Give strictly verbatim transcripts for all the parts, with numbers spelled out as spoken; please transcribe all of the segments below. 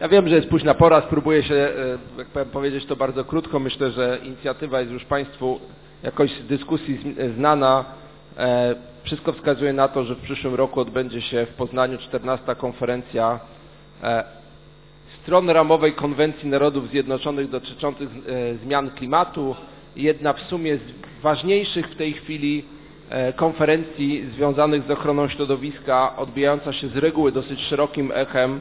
Ja wiem, że jest późna pora, spróbuję się, jak powiem, powiedzieć to bardzo krótko. Myślę, że inicjatywa jest już Państwu jakoś z dyskusji znana. Wszystko wskazuje na to, że w przyszłym roku odbędzie się w Poznaniu czternasta konferencja stron ramowej Konwencji Narodów Zjednoczonych dotyczących zmian klimatu. Jedna w sumie z ważniejszych w tej chwili konferencji związanych z ochroną środowiska, odbijająca się z reguły dosyć szerokim echem,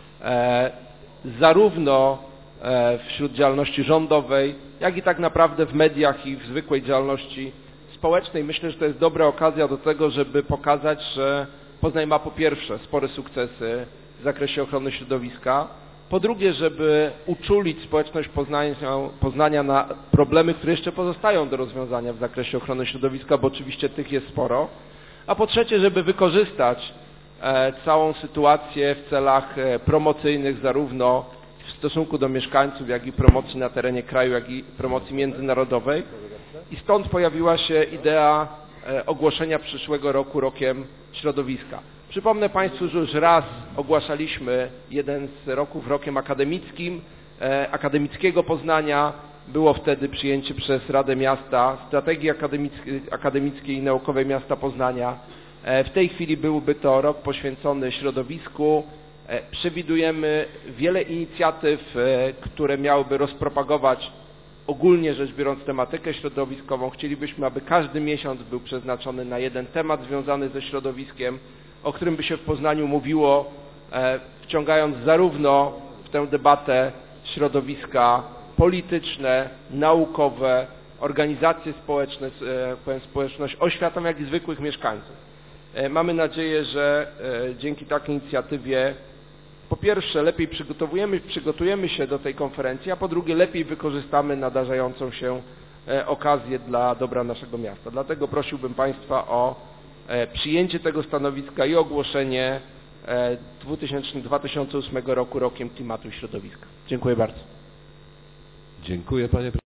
zarówno wśród działalności rządowej, jak i tak naprawdę w mediach i w zwykłej działalności społecznej. Myślę, że to jest dobra okazja do tego, żeby pokazać, że Poznań ma po pierwsze spore sukcesy w zakresie ochrony środowiska, po drugie, żeby uczulić społeczność Poznania, Poznania na problemy, które jeszcze pozostają do rozwiązania w zakresie ochrony środowiska, bo oczywiście tych jest sporo, a po trzecie, żeby wykorzystać całą sytuację w celach promocyjnych zarówno w stosunku do mieszkańców, jak i promocji na terenie kraju, jak i promocji międzynarodowej. I stąd pojawiła się idea ogłoszenia przyszłego roku rokiem środowiska. Przypomnę Państwu, że już raz ogłaszaliśmy jeden z roków rokiem akademickim, akademickiego Poznania. Było wtedy przyjęcie przez Radę Miasta strategii akademickiej, akademickiej i naukowej miasta Poznania. W tej chwili byłby to rok poświęcony środowisku. Przewidujemy wiele inicjatyw, które miałyby rozpropagować ogólnie rzecz biorąc tematykę środowiskową. Chcielibyśmy, aby każdy miesiąc był przeznaczony na jeden temat związany ze środowiskiem, o którym by się w Poznaniu mówiło, wciągając zarówno w tę debatę środowiska polityczne, naukowe, organizacje społeczne, powiem, społeczność oświatową, jak i zwykłych mieszkańców. Mamy nadzieję, że dzięki takiej inicjatywie po pierwsze lepiej przygotowujemy, przygotujemy się do tej konferencji, a po drugie lepiej wykorzystamy nadarzającą się okazję dla dobra naszego miasta. Dlatego prosiłbym Państwa o przyjęcie tego stanowiska i ogłoszenie dwa tysiące ósmego roku rokiem klimatu i środowiska. Dziękuję bardzo. Dziękuję, panie